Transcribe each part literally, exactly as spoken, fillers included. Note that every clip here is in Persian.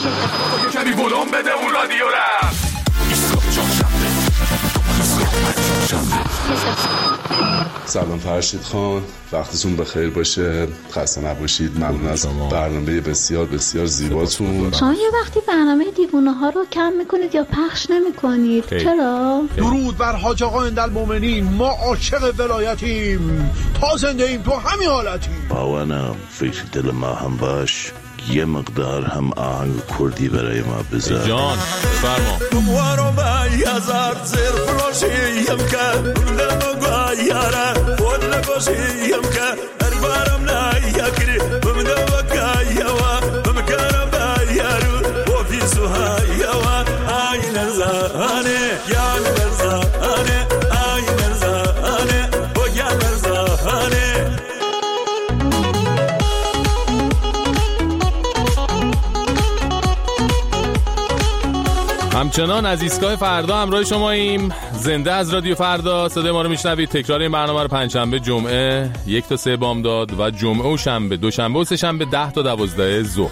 کمی ولوم بده اون رادیو رفت. سلام فرشید خان، وقتتون بخیر باشه، خسته نباشید. ممنون از برنامه بسیار بسیار زیباتون. شما یه وقتی برنامه دیوونه ها رو کم میکنید یا پخش نمیکنید، چرا؟ درود بر حاج آقا اندالمومنین، ما عاشق ولایتیم، تا زنده ایم تو همین حالتیم. باونم فکر دل ما هم باش، یه مقدار هم آهنگ کردی برای ما بذار. جان فرما. دوارو با یازار زیر فروشیم که دلم گویاره خود نگوشیم که دربارم نیاکری بمده وکایوا بمکرم بیارو و فی سوهایوا آین زانه یا زانه آین زانه و یا زانه. همچنان از ایستگاه فردا همراه شماییم. زنده از رادیو فردا صدای ما رو میشنوید. تکرار این برنامه رو پنجشنبه، جمعه یک تا سه بامداد و جمعه و شنبه، دوشنبه و سه شنبه ده تا دوازده ظهر.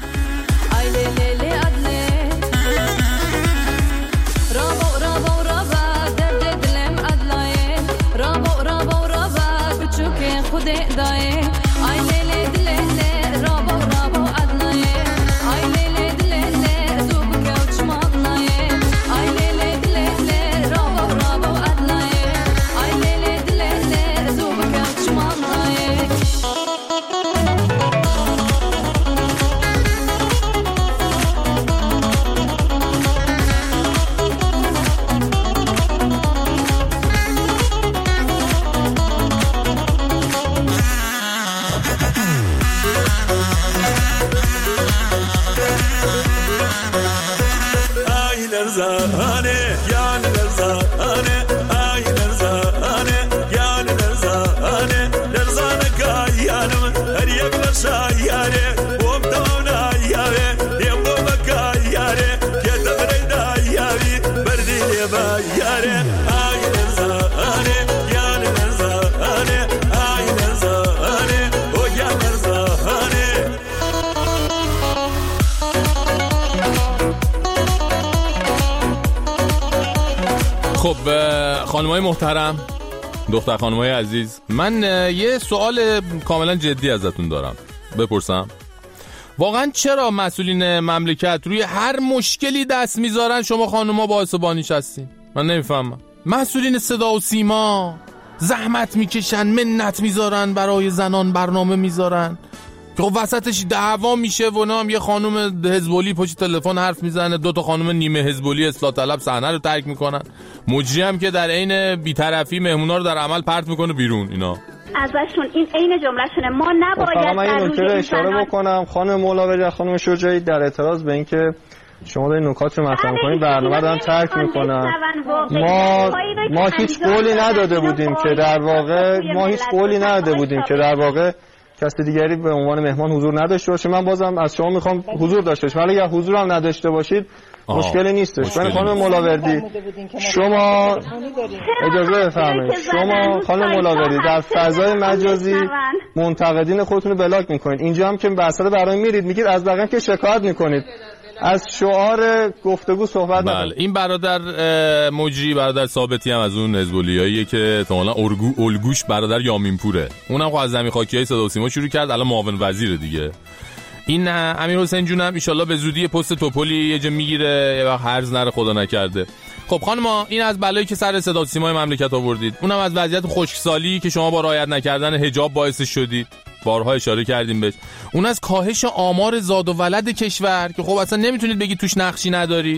خب خانمای محترم، دختر خانمای عزیز، من یه سوال کاملا جدی ازتون دارم بپرسم. واقعا چرا مسئولین مملکت روی هر مشکلی دست میذارن شما خانوما باعث و بانیش هستین؟ من نمیفهمم. مسئولین صدا و سیما زحمت میکشن، منت میذارن، برای زنان برنامه میذارن که خب وسطش دعوا میشه و نام یه خانم حزبولی پشت تلفن حرف میزنه، دو تا خانم نیمه حزبولی اصلاح طلب صحنه رو ترک میکنن، مجری هم که در عین بی‌طرفی مهمونا رو در عمل پرت میکنه بیرون. اینا ازشون این عین جمله‌شونه، ما نباید من این نکته رو اشاره بکنم خانم مولاوری، خانم شجاعی در اعتراض به اینکه شما دارین نکات رو مطرح می‌کنید برنامه رو دارن ترک میکنن. ما ما هیچ قولی نداده بودیم که در واقع ما هیچ قولی نداده بودیم که در واقع کسی دیگری به عنوان مهمان حضور نداشته باشه. من بازم از شما میخوام حضور داشته باشید، ولی اگر حضور هم نداشته باشید آه. مشکلی نیستش. من خانم مولاوردی شما اجازه بفرمایید، شما خانم مولاوردی در فضای مجازی منتقدین خودتون رو بلاک میکنید، اینجا هم که بحثا برای میرید میگید از بقیه که شکایت میکنید، از شعار گفتگو صحبت نکنید. بله این برادر مجری، برادر ثابتی هم از اون حزبولیاییه که احتمالاً الگوش برادر یامینپوره، اونم خب از زمین خاکیای صدا و سیما شروع کرد، الان معاون وزیره دیگه. این امیر حسین جونم ان شاءالله به زودی پست توپلی یه جا میگیره، یه وقت هرز نره خدا نکرده. خب خانما، این از بلایی که سر صدا و سیمای مملکت آوردید، اونم از وضعیت خشکسالی که شما با رعایت نکردن حجاب باعث شدید، بارها اشاره کردیم بهش. اون از کاهش آمار زاد و ولد کشور که خب اصلا نمیتونید بگید توش نقشی ندارید.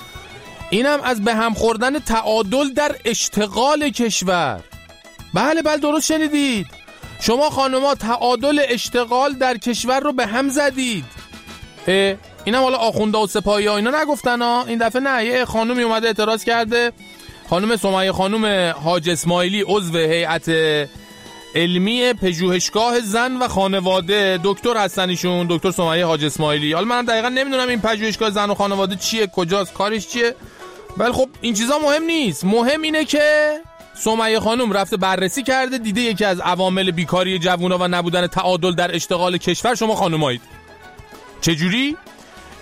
اینم از به هم خوردن تعادل در اشتغال کشور. بله بله درست شنیدید، شما خانم‌ها تعادل اشتغال در کشور رو به هم زدید. اینم حالا آخونده و سپاهی ها اینا نگفتن ها، این دفعه نه، یه خانومی اومده اعتراض کرده، خانم سمیه خانم حاج اسماعیلی، عضو هیئت علمی پژوهشگاه زن و خانواده، دکتر هستن ایشون، دکتر سمیه حاج اسماعیلی. حالا من دقیقاً نمیدونم این پژوهشگاه زن و خانواده چیه، کجاست، کارش چیه، ولی خب این چیزا مهم نیست. مهم اینه که سمیه خانم رفته بررسی کرده، دیده یکی از عوامل بیکاری جوونا و نبودن تعادل در اشتغال کشور شما خانمایید. چجوری؟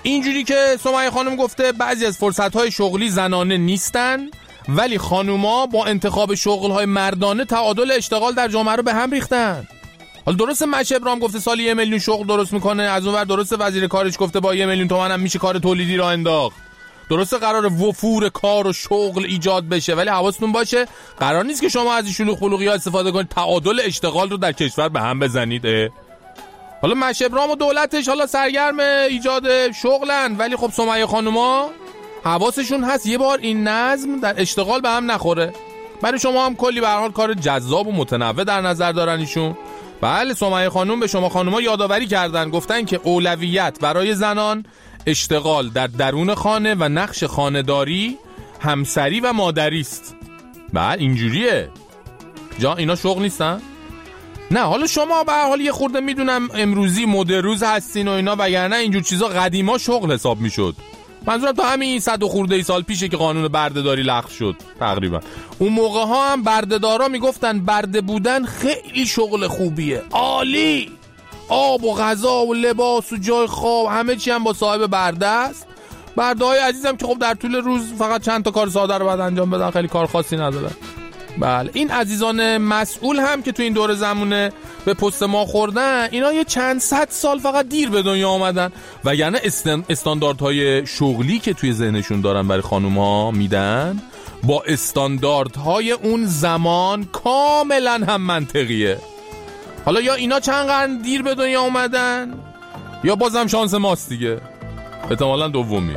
اینجوری که سمیه خانم گفته بعضی از فرصت‌های شغلی زنانه نیستن، ولی خانوما با انتخاب شغل‌های مردانه تعادل اشتغال در جامعه رو به هم ریختن. حالا درسته مشه ابراهیم گفته سالی یه میلیون شغل درست میکنه، از اون ور درسته وزیر کارش گفته با یه میلیون تومان هم میشه کار تولیدی را انداخت. درسته قرار وفور کار و شغل ایجاد بشه، ولی حواستون باشه قرار نیست که شما از این شلوغ پلوغی‌ها استفاده کنید تعادل اشتغال رو در کشور به هم بزنید. حالا مشه ابراهیم و دولتش حالا سرگرم ایجاد شغلن، ولی خب سمیه خانوما حواسشون هست یه بار این نظم در اشتغال به هم نخوره. برای شما هم کلی به هر حال کار جذاب و متنوع در نظر دارن ایشون. بله سمیه خانم به شما خانوما یادآوری کردن، گفتن که اولویت برای زنان اشتغال در درون خانه و نقش خانه‌داری، همسری و مادری است. بله اینجوریه. جا اینا شغل نیستن؟ نه حالا شما به هر حال یه خورده میدونم امروزی مدروز هستین و اینا، وگرنه اینجور چیزا قدیما شغل حساب میشد. منظورم تا همین صد و خورده ای سال پیشه که قانون بردهداری لغو شد تقریبا. اون موقع ها هم بردهدارا میگفتن برده بودن خیلی شغل خوبیه، عالی، آب و غذا و لباس و جای خواب همه چی هم با صاحب برده است. برده های عزیزم که خب در طول روز فقط چند تا کار ساده رو باید انجام بدن، خیلی کار خاصی ندارن. بله این عزیزان مسئول هم که تو این دور زمونه به پست ما خوردن، اینا یه چند صد سال فقط دیر به دنیا آمدن، وگرنه استانداردهای شغلی که توی ذهنشون دارن برای خانوم‌ها میدن با استانداردهای اون زمان کاملا هم منطقیه. حالا یا اینا چند قرن دیر به دنیا اومدن یا بازم شانس ماست دیگه، احتمالاً دومیه.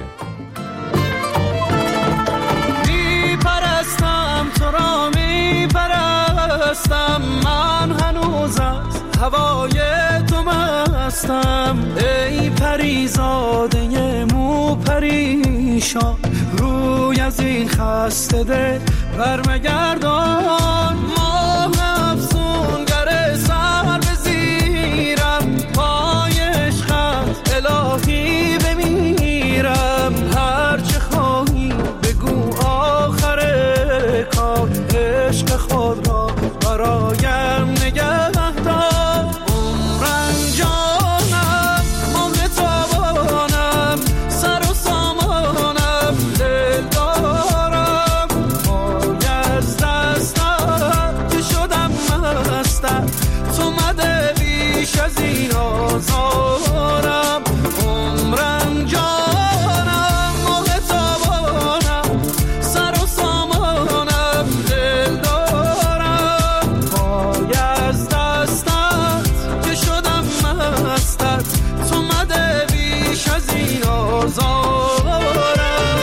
میپرستم تو را میپرستم، من هنوز از هوای تو مستم. ای پریزاده مو پریشان، روی از این خسته دل برمگردان. ماه افسونگر سر بزیرم، پای عشقت الهی بمیرم. هرچه خواهی بگو آخر کار، عشق خود را برایم نگه دار. عمرم جانم عمر تابانم، سر و سامانم دل دارم. پای از دستم که شدم مستم، تو مده بیش از این آزارم. عمرم جانم عمر تابانم، سر و سامانم دل دارم. پای از دستت که شدم مستت، تو مده بیش از این آزارم.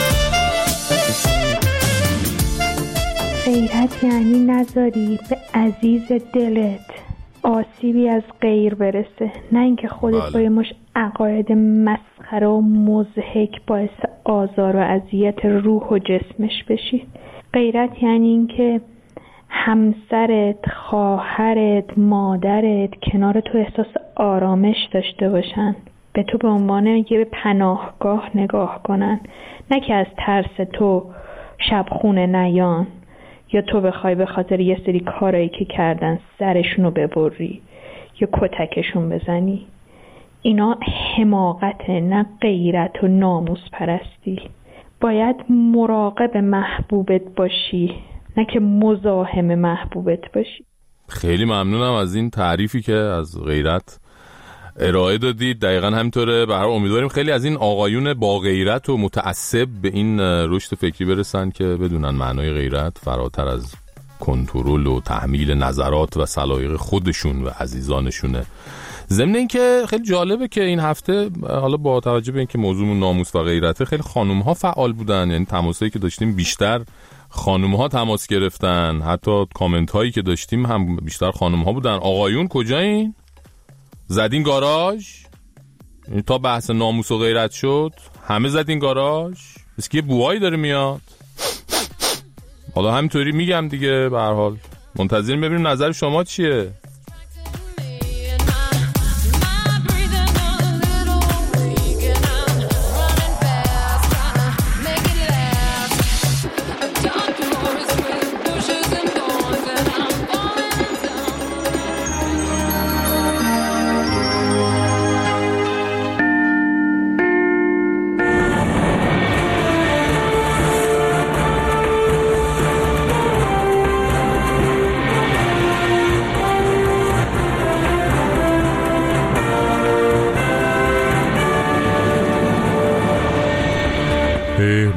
غیرت یعنی نذاری به عزیز دلت آسیبی از غیر برسه، نه اینکه خودت با یه مش عقاید مسخره و مضحک باعث آزار و اذیت روح و جسمش بشی. غیرت یعنی اینکه همسرت، خواهرت، مادرت کنار تو احساس آرامش داشته باشن، به تو به عنوان یه پناهگاه نگاه کنن، نه که از ترس تو شب خونه نیان یا تو بخوای به خاطر یه سری کارایی که کردن سرشونو ببری یا کتکشون بزنی. اینا حماقته، نه غیرت و ناموس پرستی. باید مراقب محبوبت باشی، نه که مزاحم محبوبت باشی. خیلی ممنونم از این تعریفی که از غیرت ارائه دادید. دقیقاً همینطوره. به هر حال امیدواریم خیلی از این آقایون با غیرت و متعصب به این رشد فکری برسن که بدونن معنای غیرت فراتر از کنترل و تحمیل نظرات و سلایق خودشون و عزیزانشونه. ضمن این که خیلی جالبه که این هفته حالا با توجه به اینکه موضوعمون ناموس و غیرته، خیلی خانم‌ها فعال بودن، یعنی تماسایی که داشتیم بیشتر خانم‌ها تماس گرفتن، حتی کامنت هایی که داشتیم هم بیشتر خانم‌ها بودن. آقایون کجایین؟ زدین گاراژ؟ تا بحث ناموس و غیرت شد همه زدین گاراژ؟ بس که یه بوهایی داره میاد. حالا همینطوری میگم دیگه، به هر حال منتظریم ببینیم نظر شما چیه.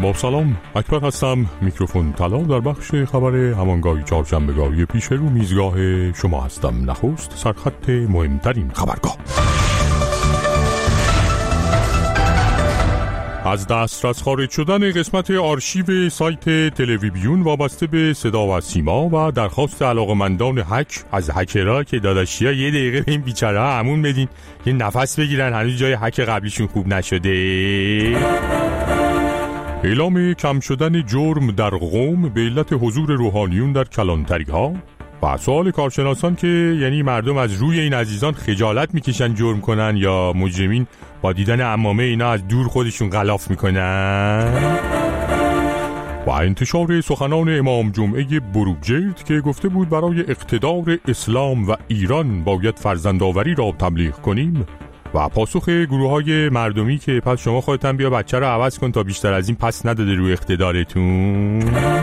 با سلام، اکبر هستم. میکروفون طلا در بخش خبر همانگاهی چهارشنبه‌گاهی پیش رو میزگاه شما هستم. نخست سرخط مهمترین خبرگاه. از دسترس خارج شدن قسمت آرشیو سایت تلویزیون وابسته به صدا و سیما و درخواست علاقمندان هک از هکرها که داداشیا یه دقیقه به این بیچاره‌ها همون بدین که نفس بگیرن، هنوز جای هک قبلیشون خوب نشده. اعلام کم شدن جرم در قم به علت حضور روحانیون در کلانتری‌ها و سوال کارشناسان که یعنی مردم از روی این عزیزان خجالت میکشن جرم کنن یا مجرمین با دیدن عمامه اینا از دور خودشون غلاف میکنن. و انتشار سخنان امام جمعه بروجرد که گفته بود برای اقتدار اسلام و ایران باید فرزندآوری را تبلیغ کنیم و پاسخ گروه های مردمی که پس شما خودتن بیا بچه رو عوض کن تا بیشتر از این پس نداده روی اقتدارتون.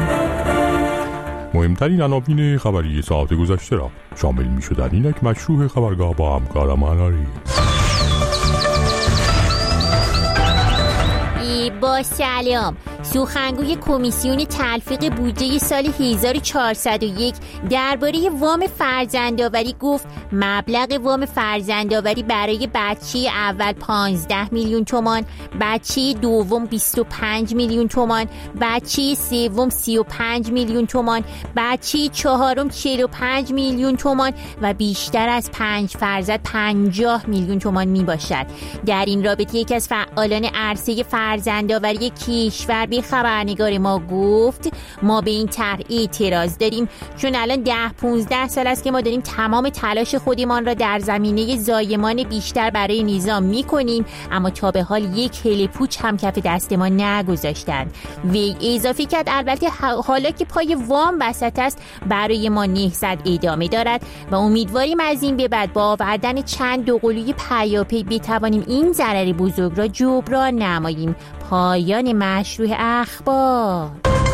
مهمترین عناوین خبری ساعت گذشته را شامل می شدن. اینک مشروع خبرگاه با همکارم هناری. با سلام. سخنگوی کمیسیون تلفیق بودجه سال هزار و چهارصد و یک درباره وام فرزندآوری گفت مبلغ وام فرزندآوری برای بچه اول پانزده میلیون تومان، بچه دوم بیست و پنج میلیون تومان، بچه سوم سی و پنج میلیون تومان، بچه چهارم چهل و پنج میلیون تومان و بیشتر از پنج فرزند پنجاه میلیون تومان می باشد. در این رابطه یکی از فعالان عرصه فرزندآوری کشور به خبرنگار ما گفت ما به این طرح اعتراض داریم، چون الان ده پونزده سال است که ما داریم تمام تلاش خودمان را در زمینه زایمان بیشتر برای نظام می کنیم، اما تا به حال یک هله پوچ هم کف دست ما نگذاشتند. وی اضافه کرد البته حالا که پای وام وسط است برای ما نهضت ادامه دارد و امیدواریم از این به بعد با آوردن چند دوقلوی پیاپی بتوانیم این ضرر بزرگ را جبران نماییم. پایان مشروع اخبار.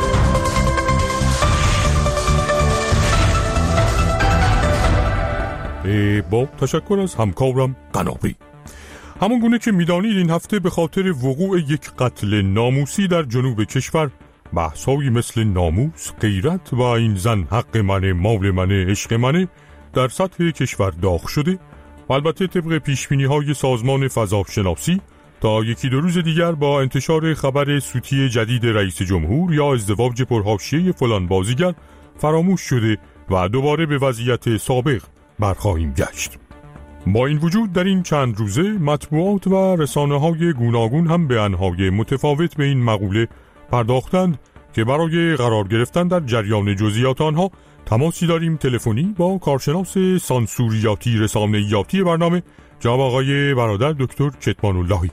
با تشکر از همکارم قنابی. همون گونه که میدانید این هفته به خاطر وقوع یک قتل ناموسی در جنوب کشور بحثایی مثل ناموس، غیرت و این زن حق منه، مال منه، عشق منه در سطح کشور داغ شده و البته طبق پیشبینی‌های سازمان فضاشناسی تا یکی دو روز دیگر با انتشار خبر سوتی جدید رئیس جمهور یا ازدواج پرحاشیه فلان بازیگر فراموش شده و دوباره به وضعیت سابق برخواهیم گشت. با این وجود در این چند روزه مطبوعات و رسانه‌های گوناگون هم به انهای متفاوت به این مقوله پرداختند که برای قرار گرفتن در جریان جزئیات آنها تماسی داریم تلفنی با کارشناس سانسوریاتی رسانه‌ایاتی برنامه جناب آقای برادر دکتر کتمان اللهی.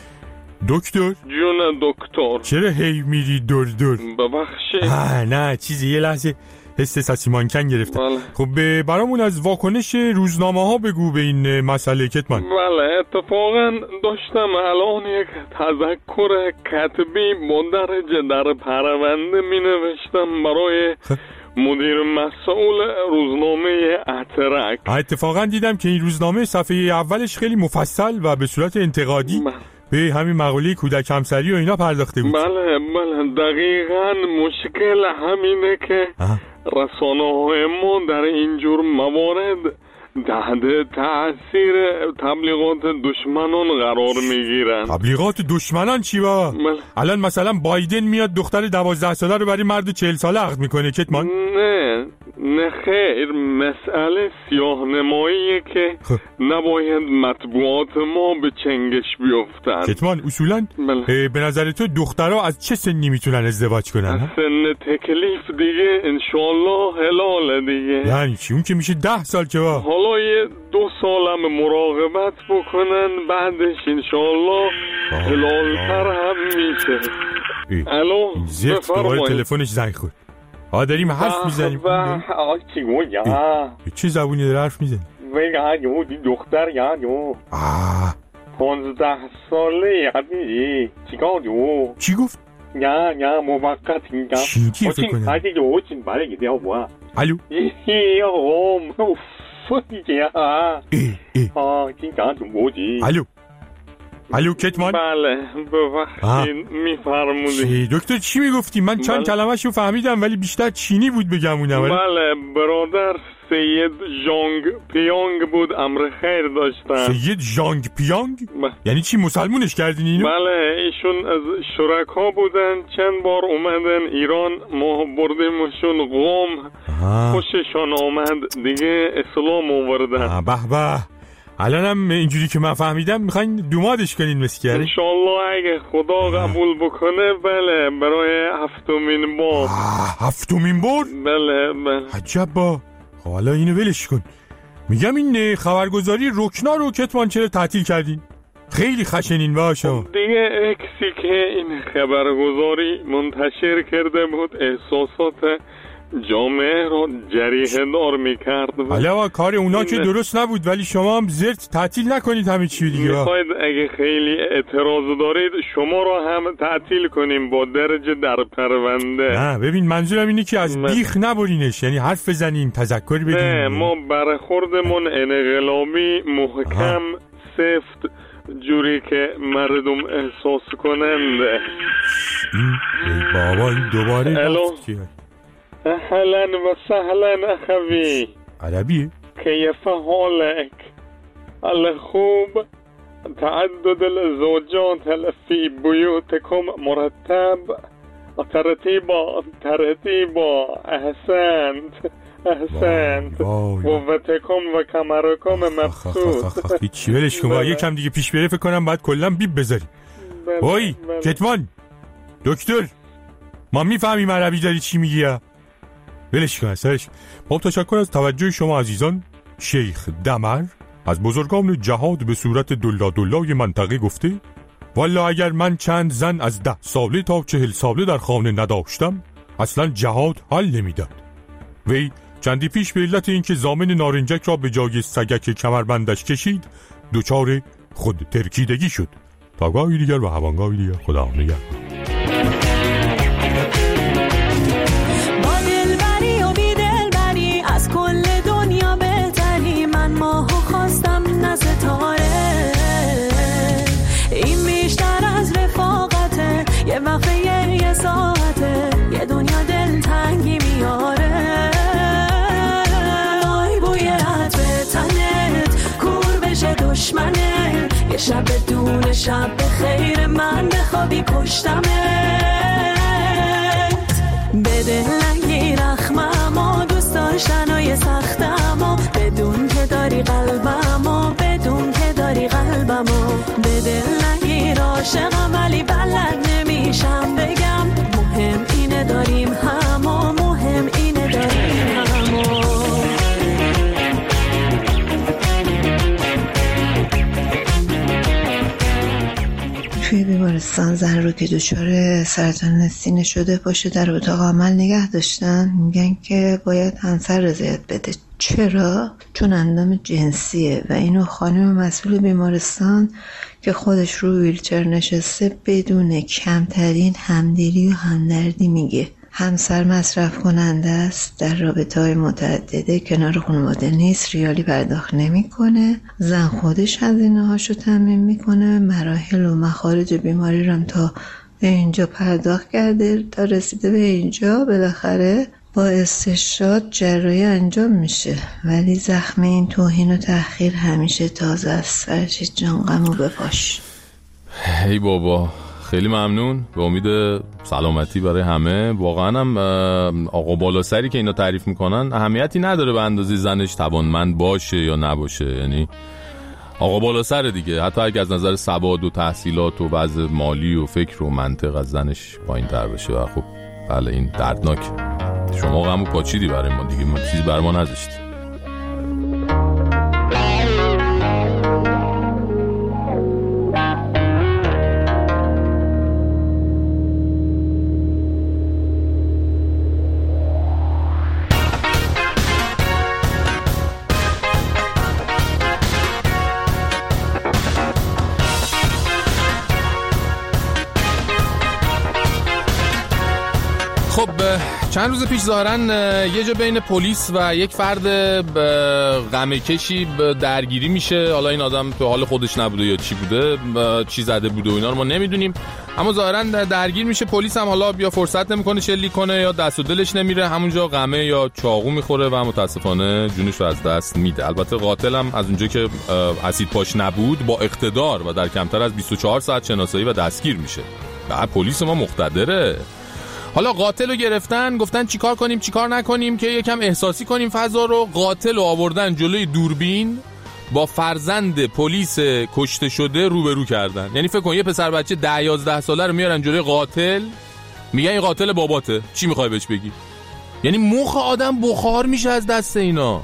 دکتر جون دکتر چرا هی میری دور دور؟ ببخشید. نه چیزی یه لحظه حس سسیمانکن گرفتم. بله. خب برامون از واکنش روزنامه ها بگو به این مسئله کتمان. بله اتفاقا داشتم الان یک تذکر کتبی مندرج در پرونده می نوشتم برای مدیر مسئول روزنامه اترک. اتفاقا دیدم که این روزنامه صفحه اولش خیلی مفصل و به صورت انتقادی بله. به همین مقوله کودک همسری و اینا پرداخته بود. بله بله دقیقاً مشکل همینه که رسانه‌های ما در اینجور موارد تحت تأثیر تبلیغات دشمنان قرار میگیرن. تبلیغات دشمنان چی با؟ الان مثلا بایدن میاد دختر دوازده ساله رو برای مرد چهل ساله عقد میکنه کتمان؟ نه نه خیر، مسئله سیاه نماییه که نباید مطبوعات ما به چنگش بیفتن. کتمان اصولا به نظر تو دخترها از چه سنی میتونن ازدواج کنن؟ سن تکلیف دیگه انشالله حلاله دیگه. یعنی چی؟ اون که میشه ده سال که با حالا یه دو سالم مراقبت بکنن بعدش انشالله حلالتر هم میشه. الو زفت دوباره تلفنش زنگ خورد. آه داریم حرف میزنیم. آقا چی گوی یا چه زبونی داره حرف میزنی؟ ویگا یو دی دختر یا یو آه پانزده ساله یادی چیکار یو چی گفت؟ یا یا موقت اینجا چی چی فکر کنه؟ هایدی جو چین باره گیده ها الو یه اوم اوف فتی که ها ای ای آه چین کان تو موجی الو الو کتمان. بله ببخشید میفرمودی دکتر چی میگفتی؟ من چند کلمه‌ش رو فهمیدم ولی بیشتر چینی بود بگمونم. بله برادر سید ژانگ پیانگ بود، امر خیر داشتن. سید ژانگ پیانگ؟ یعنی چی مسلمونش کردین اینو؟ بله ایشون از شرکا بودن، چند بار اومدن ایران، ما بردیمشون قم، خوششان آمد دیگه اسلام آوردن. به به. الانم اینجوری که من فهمیدم میخواین دومادش کنین مسکره؟ انشالله اگه خدا قبول بکنه بله برای هفتمین بار. هفتمین بار؟ بله بله. عجب با. حالا اینو ولش کن. میگم این خبرگزاری رکنا رو کتمان چرا تعطیل کردین؟ خیلی خشنین باشه. دیگه اکسی که این خبرگزاری منتشر کرده بود احساسات جامعه رو جریحه دار میکرد. حالا کار اونا که درست نبود ولی شما هم زرت تعطیل نکنید همه چی دیگه. میخواید اگه خیلی اعتراض دارید شما رو هم تعطیل کنیم با درجه در پرونده. نه ببین منظورم اینه که از بیخ نبرینش، یعنی حرف بزنین تذکر بدین. نه ما برخوردمون انقلابی محکم سفت جوری که مردم احساس کننده. ای بابا این دوباره رفت که اهلا و سهلا اخوی. عربیه؟ کیف حالک؟ الخوب تعدد الزوجات فی بیوتکم مرتب ترتیبا ترتیبا احسنت احسنت قوتکم و کمرکم مبسوط. چی ولش کن یکم دیگه پیش بره فکر کنم باید کلا بیب بذاری. وای کتمان دکتر ما میفهمیم عربی داری چی میگی ها؟ ولش کن سرش. با تشکر از توجه شما عزیزان. شیخ دمر از بزرگان جهاد به صورت دلا دلای منطقه گفته والا اگر من چند زن از ده ساله تا چهل ساله در خانه نداشتم اصلا جهاد حل نمیداد. وی چندی پیش به علت اینکه زامن نارنجک را به جای سگک کمربندش کشید دوچار خود ترکیدگی شد. تا گاهی دیگر و هوانگاهی دیگر خدا نگهدار. یه وقفه یه ساعته یه دنیا دلتنگی میاره. آی بوی عطر تنت کور بشه دشمنه یه شب بدون شب به خیر من بخوابی پشتمت. بده نگی رخمم و دوست داشتنای سختم و بدون که داری قلبم و بدون که داری قلبم و بده نگی عاشقم ولی بلد نمیشم بگم مهم اینه داریم هم و مهم اینه داریم هم و توی بیمارستان زن رو که دچار سرطان سینه شده باشه در اتاق عمل نگه داشتن. میگن که باید همسر رضایت بده. چرا؟ چون اندام جنسیه و اینو خانم مسئول بیمارستان که خودش رو ویلچر نشسته بدون کمترین همدلی و همدردی میگه. همسر مصرف کننده است، در رابطه های متعدده، کنار خانواده نیست، ریالی پرداخت نمی کنه. زن خودش هزینه هاشو تامین میکنه. مراحل و مخارج بیماری رو تا به اینجا پرداخت کرده. تا رسیده به اینجا بالاخره با استشهاد جراحی انجام میشه. ولی زخم این توهین و تأخیر همیشه تازه است. فرشید جان غمو بپاش. ای بابا خیلی ممنون. به امید سلامتی برای همه. واقعا هم آقا بالا سری که اینا تعریف میکنن اهمیتی نداره به اندازه زنش توانمند باشه یا نباشه. یعنی آقا بالا سر دیگه، حتی اگه از نظر سواد و تحصیلات و وضع مالی و فکر و منطق از زنش پایین تر بشه. و خب بله این دردناک. شما غمو پاچیدی برای ما دیگه، ما چیزی برای ما نذاشتی. خب چند روز پیش ظاهراً یه جا بین پلیس و یک فرد غمکشی درگیری میشه. حالا این آدم تو حال خودش نبوده یا چی بوده، چی زده بوده و اینا رو ما نمیدونیم، اما ظاهراً درگیر میشه. پلیس هم حالا یا فرصت نمیکنه شلیک کنه یا دست و دلش نمیره، همونجا غمه یا چاقو میخوره و متاسفانه جونش رو از دست میده. البته قاتل هم از اونجا که اسید پاش نبود با اقتدار و در کمتر از بیست و چهار ساعت شناسایی و دستگیر میشه. بعد پلیس ما مقتدره. حالا قاتل رو گرفتن، گفتن چیکار کنیم چیکار نکنیم که یکم احساسی کنیم فضا رو. قاتل رو آوردن جلوی دوربین با فرزند پلیس کشته شده روبرو کردن. یعنی فکر کن یه پسر بچه ده یازده ساله رو میارن جلوی قاتل، میگن این قاتل باباته، چی میخوای بهش بگی؟ یعنی مخ آدم بخار میشه از دست اینا.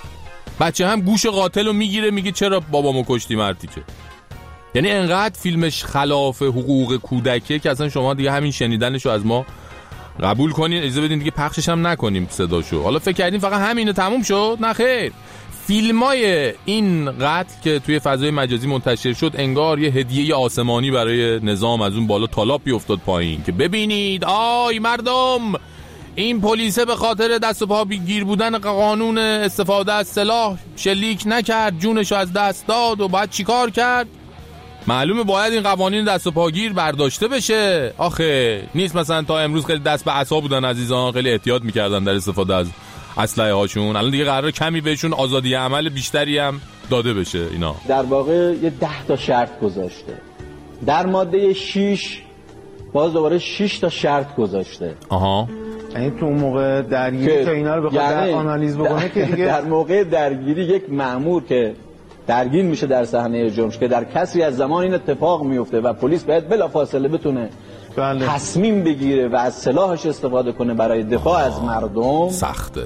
بچه هم گوش قاتل رو میگیره میگه چرا بابامو کشتی مرتیکه. یعنی انقدر فیلمش خلاف حقوق کودکه که اصلا شما دیگه همین شنیدنشو از ما قبول کنین، اجازه بدین دیگه پخشش هم نکنیم صداشو. حالا فکر کردین فقط همینه تموم شد؟ نه خیر. فیلمای این قتل که توی فضای مجازی منتشر شد انگار یه هدیه آسمانی برای نظام از اون بالا تالاپ بیافتاد پایین که ببینید آی مردم، این پلیسه به خاطر دست و پا گیر بودن قانون استفاده از سلاح شلیک نکرد، جونشو از دست داد و بعد چیکار کرد؟ معلومه باید این قوانین دست و پاگیر برداشته بشه. آخه نیست مثلا تا امروز خیلی دست به عصا بودن عزیزان، خیلی احتیاط میکردن در استفاده از اسلحه هاشون، الان دیگه قراره کمی بهشون آزادی عمل بیشتری هم داده بشه. اینا در واقع یه ده تا شرط گذاشته. در ماده شش باز دوباره شش تا شرط گذاشته. آها، یعنی تو موقع درگیری که اینا رو بخواد یعنی آنالیز بکنه که دیگه در موقع درگیری یک مأمور که درگیر میشه در صحنه جرم که در کسری از زمان این اتفاق میفته و پلیس باید بلافاصله بتونه بله. تصمیم بگیره و از سلاحش استفاده کنه برای دفاع از مردم، سخته.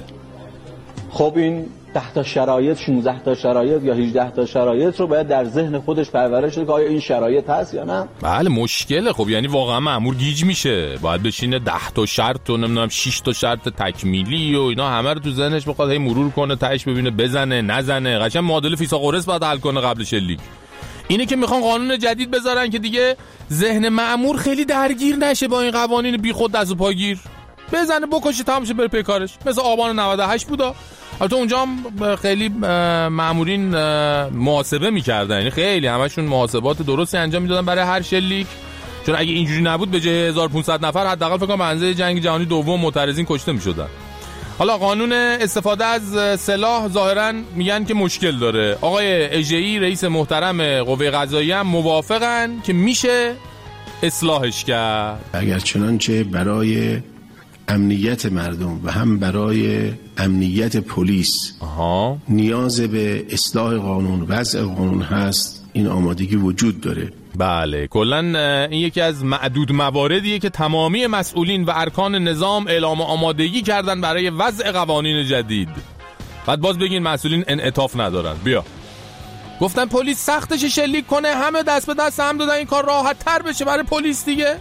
خب این ده تا شرایط، شانزده تا شرایط یا هجده تا شرایط رو باید در ذهن خودش پرورش بده که آیا این شرایط هست یا نه. بله مشکله. خب یعنی واقعا مأمور گیج میشه، باید بشینه ده تا شرط و نمیدونم شش تا شرط تکمیلی و اینا همه رو تو ذهنش بخواد هی مرور کنه، تهش ببینه بزنه نزنه، قشنگ معادله فیثاغورس باید حل کنه قبل شلیک. اینه که میخوان قانون جدید بذارن که دیگه ذهن مأمور خیلی درگیر نشه با این قوانین بیخود دست و پاگیر، بزنه بکشه تمام شه بره پی کارش. مثل آبان نود و هشت بودا. البته اونجا هم خیلی مأمورین محاسبه میکردن، یعنی خیلی همشون محاسبات درستی انجام میدادن برای هر شلیک، چون اگه اینجوری نبود به جای هزار و پانصد نفر حداقل فکر کنم به اندازه جنگ جهانی دوم معترضین کشته میشدن. حالا قانون استفاده از سلاح ظاهرا میگن که مشکل داره. آقای اژه‌ای رئیس محترم قوه قضاییه هم موافقن که میشه اصلاحش کرد. اگر چنانچه برای امنیت مردم و هم برای امنیت پلیس آها. نیاز به اصلاح قانون، وضع قانون هست، این آمادگی وجود داره. بله کلن این یکی از معدود مواردیه که تمامی مسئولین و ارکان نظام اعلام آمادگی کردن برای وضع قوانین جدید. بعد باز بگین مسئولین انعطاف ندارن. بیا گفتن پلیس سختش شلیک کنه، همه دست به دست هم دادن این کار راحت تر بشه برای پلیس دیگه.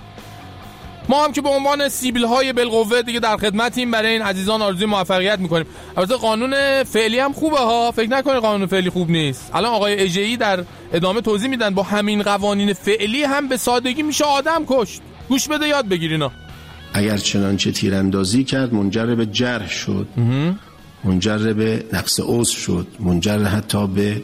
ما هم که به عنوان سیبیل های بالقوه دیگه در خدمتیم، برای این عزیزان آرزوی موفقیت میکنیم. البته قانون فعلی هم خوبه ها، فکر نکنید قانون فعلی خوب نیست. الان آقای اژه‌ای در ادامه توضیح میدن با همین قوانین فعلی هم به سادگی میشه آدم کشت. گوش بده یاد بگیرینا. اگر چنانچه تیراندازی کرد منجر به جرح شد، منجر به نقص عضو شد، منجر حتی به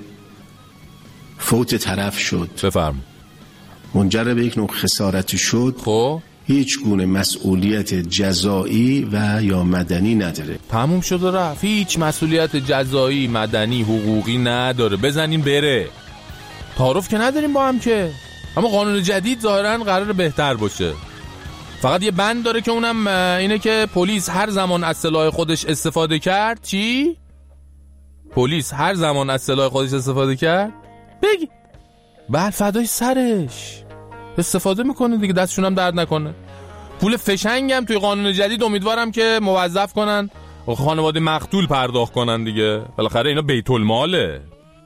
فوت طرف شد، بفرم منجر به یک نوع خسارتی شد، خب هیچ گونه مسئولیت جزایی و یا مدنی نداره. تموم شد و رفت. هیچ مسئولیت جزایی، مدنی، حقوقی نداره. بزنین بره. تعارف که نداریم با هم که. اما قانون جدید ظاهرا قراره بهتر باشه. فقط یه بند داره که اونم اینه که پلیس هر زمان از سلاح خودش استفاده کرد. چی؟ پلیس هر زمان از سلاح خودش استفاده کرد بگی بله فدای سرش استفاده میکنه دیگه، دستشون هم درد نکنه. پول فشنگ هم توی قانون جدید امیدوارم که موظف کنن خانواده مقتول پرداخت کنن دیگه، بالاخره اینا بیت الماله.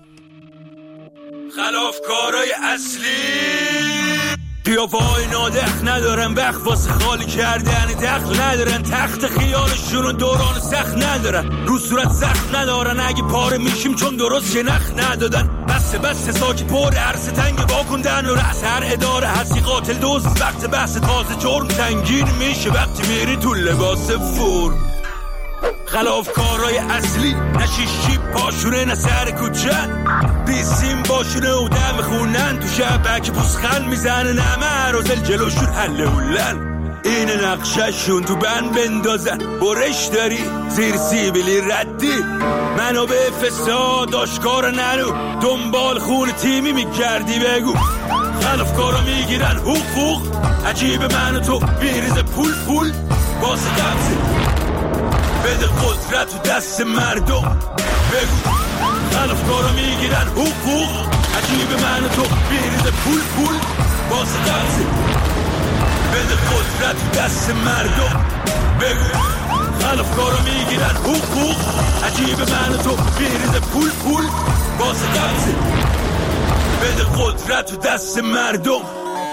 خلافکارای اصلی بیا وای نادخ ندارن، وقت واسه خالی کردن دخل ندارن، تخت خیالشون دوران سخت ندارن، رو صورت سخت ندارن، اگه پاره میشیم چون درست شنخ ندادن، بس بسته بسته ساکی پر عرص تنگ واکندن و رأس هر اداره هستی قاتل دوز. وقت بحث تازه جرم سنگین میشه وقتی میری تو لباس فرم. خلاف کارای اصلی نه شیشی پاشونه نه سر کوچن، بیسیم باشونه و دم خونن تو شبک پوسخن میزنه نمه عرازل جلوشون حله هولن. اینه نقششون تو بند بندازن برش داری زیر سیبیلی ردی منابع فساد آشکار نرو دنبال خون تیمی میکردی بگو. خلاف کارا میگیرن حقوق عجیب من و تو بیریز پول پول واسه قبضه بده قدرت تو دست مردم بگو. خلاف کارا میگیرن حقوق عجیب من و تو بیریز پول پول واسه قبضه بده قدرت تو دست مردم بگو. خلاف کارا میگیرن حقوق عجیب من و تو بیریز پول پول واسه قبضه بده قدرت تو دست مردم.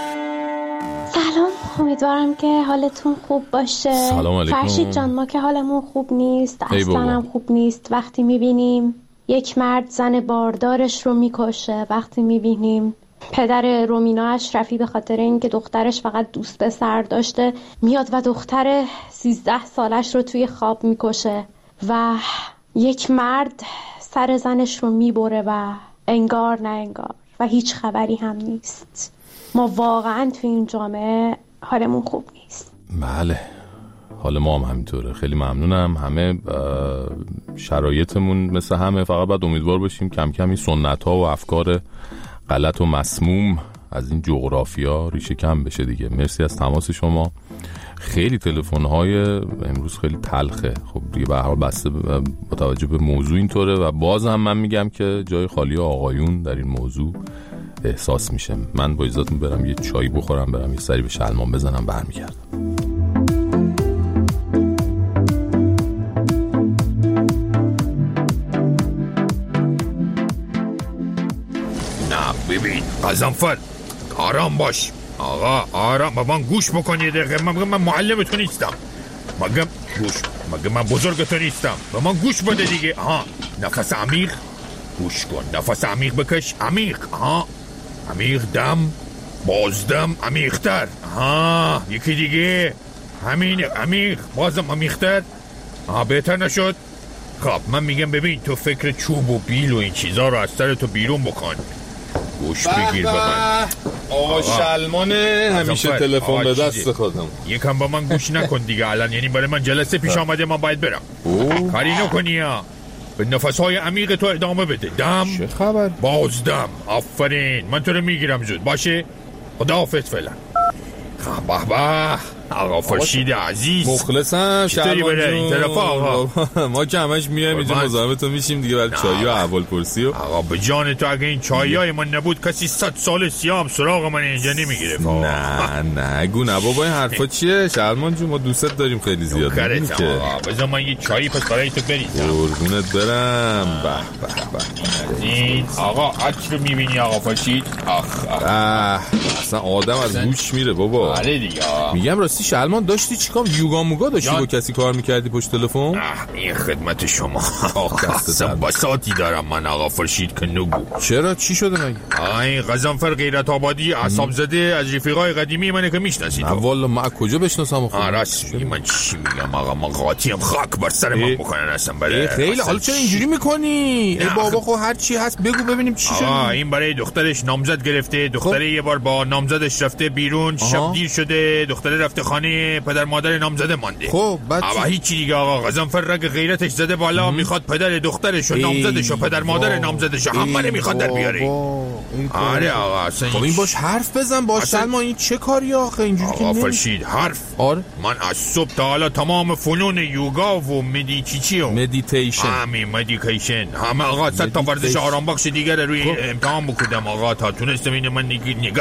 سلام، امیدوارم که حالتون خوب باشه. سلام علیکم. فرشید جان، ما که حالمون خوب نیست، اصلا هم خوب نیست. وقتی میبینیم یک مرد زن باردارش رو میکشه، وقتی میبینیم پدر رومینا اشرفی به خاطر اینکه دخترش فقط دوست پسر داشته میاد و دختر سیزده سالش رو توی خواب میکشه و یک مرد سر زنش رو میبره و انگار نه انگار و هیچ خبری هم نیست. ما واقعا توی این جامعه حالمون خوب نیست. بله، حال ما هم همینطوره. خیلی ممنونم. همه شرایطمون مثل همه، فقط باید امیدوار باشیم کم کمی سنت ها و افکار غلط و مسموم از این جغرافیا ریشه کم بشه دیگه. مرسی از تماس شما. خیلی تلفن های امروز خیلی تلخه. خب دیگه به هر حال بسته با توجه به موضوع اینطوره و باز هم من میگم که جای خالی آقایون در این موضوع احساس میشه. من با اجازهتون برم یه چای بخورم، برم یه سری به شلمان بزنم، برمیگردم. نه ببین قزنفر، آرام باش آقا، آرام. بابا گوش بکن یه دقیقه. من من معلمتو نیستم، مگه گوش، مگه من بزرگتو نیستم. به من گوش بده دیگه. ها، نفس عمیق، گوش کن، نفس عمیق بکش، عمیق. ها، عمیق، دم، بازدم، عمیق‌تر. ها، یکی دیگه، همین، عمیق، بازم عمیق‌تر. ها، بهتر نشد؟ خب من میگم ببین، تو فکر چوب و بیل و این چیزا رو از سر تو بیرون بکن. گوش بگیر به من. آقا شلمانه همیشه تلفن به دست خودم. یکم با من گوش نکن دیگه الان، یعنی برای من جلسه پیش آمده، من باید برم. کاری نکنی ها. به نفسهای عمیق تو ادامه بده. دم، چه خبر؟ بازدم. آفرین، من تو رو میگیرم زود. باشه، خداحافظ فعلا. به به آقا فرشید عزیز، مخلصم. شلمان جون این طرف آقا. ما که همش میایم اینجا مزاحمتون میشیم دیگه برای چایی و احوال پرسی. و آقا به جان تو اگه این چایای من نبود کسی صد سال سیام سراغ من اینجا نمیگیره. نه نه گو نه بابا، این حرفا چیه شلمان جون؟ ما دوستت داریم خیلی زیاد. خیرت آقا، بذار من یه چایی پس برای تو بریزم. قربونت برم. به به به آقا، عطر رو میبینی آقا فرشید؟ آخ اصلا آدم از گوش میره بابا. آره دیگه. میگم راستی شلمان داشتی چیکار؟ یوگا موگا داشتی با کسی کار میکردی پشت تلفن؟ این خدمت شما. آخه بساطی دارم من آقا فرشید که نگو. چرا؟ چی شده مگه؟ این قزنفر غیرت آبادی عصام زده از رفیقای قدیمی منه که میشناسی تو. والله من کجا بشناسم خودم؟ رسمی من چی میگم آقا، من قاطیم، خاک بر سر من بکنن اصلا. برای خیلی حالا چرا اینجوری میکنی؟ ای بابا خب هر چی هست بگو ببینیم چی شده. این برای دخترش نامزد گرفته، دختره یه بار با نامزدش رفته بیرون، شب دیر شده، دختره رفته خانه، پدر مادر نامزده مانده. خب بعد اما هیچی دیگه آقا. قزنفر رگ غیرتش زده بالا، میخواد پدر دخترش و نامزدش و پدر مادر نامزدش همه رو میخواد در بیاره. آره آقا اصلا خب این باش حرف بزن باش. سلمان این چه کاری آخه اینجوری که آقا فرشید حرف؟ آره من از صبح تا حالا تمام فنون یوگا و مدیتیشن و مدیتیشن همین مدیتیشن همه آقا صد تا ورزش آرام بخش دیگر روی امتحان بکردم آقا تا تونستم اینو من نگهش بدارم.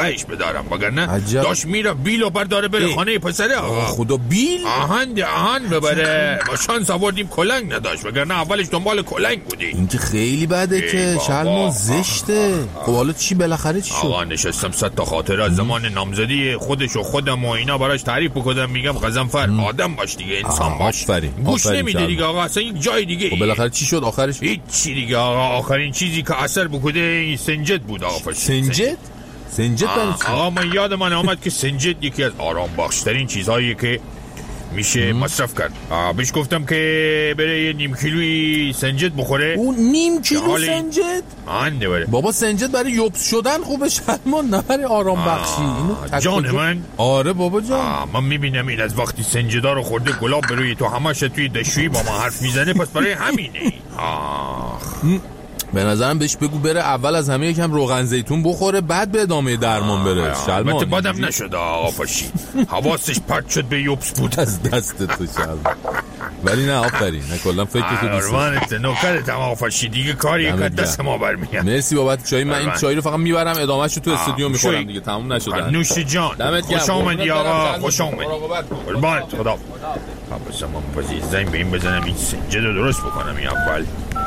ندارم، وگرنه داشت میره بیلو برداره بره خانه پسره. آقا خدا بیل آهن آهن ببره. ما شانس آوردیم کلنگ نداشت، وگرنه اولش دنبال کلنگ بودیم. این که خیلی بده که شلمون زشته. خب حالا چی بالاخره چی شد؟ آقا نشستم صد تا خاطره از زمان نامزدی خودش و خودم و اینا براش تعریف بکنم. میگم غضنفر آدم باش دیگه، انسان باش. گوش نمیده دیگه آقا، اصلا یک جای دیگه. خب بالاخره چی شد آخرش؟ هیچ چی دیگه آقا. آخرین چیزی که اثر بکنه این سنجد بود آقا. سنجد؟ سنجد برای چی؟ آقا من یاد من آمد که سنجد یکی از آرام بخشترین چیزهایی که میشه مصرف کرد. بهش گفتم که بره یه نیم کیلوی سنجد بخوره. اون نیم کیلو سنجد؟ آنده بره بابا سنجد برای یوبس شدن خوبه شلمان، نه برای آرام بخشی. جان من؟ آره بابا جان. من میبینم این از وقتی سنجدا رو خورده گلاب بروی تو همش توی دشویی با ما حرف میزنه، پس برای همینه. آخ به نظرم بهش بگو بره اول از همه یکم روغن زیتون بخوره، بعد به ادامه درمان بره. شلمان البته بدم نشد آقا فاشی، حواسش پرت شد به یوبس بود از دست تو شلمان. ولی نه آفرین، نه کلا فکر تو دوست دارم. نوکرتم آقا فاشی، دیگه کاری یک دست ما برمیاد. مرسی بابت چای. من این چای رو فقط میبرم ادامهش رو تو استودیو میخورم دیگه، تموم نشده. نوش جان. خوش آمدی آقا، خوش آمدی. قربانت خدا. بس من بازی زنگ به این بزنم این سنجد رو درست بکنم. این اول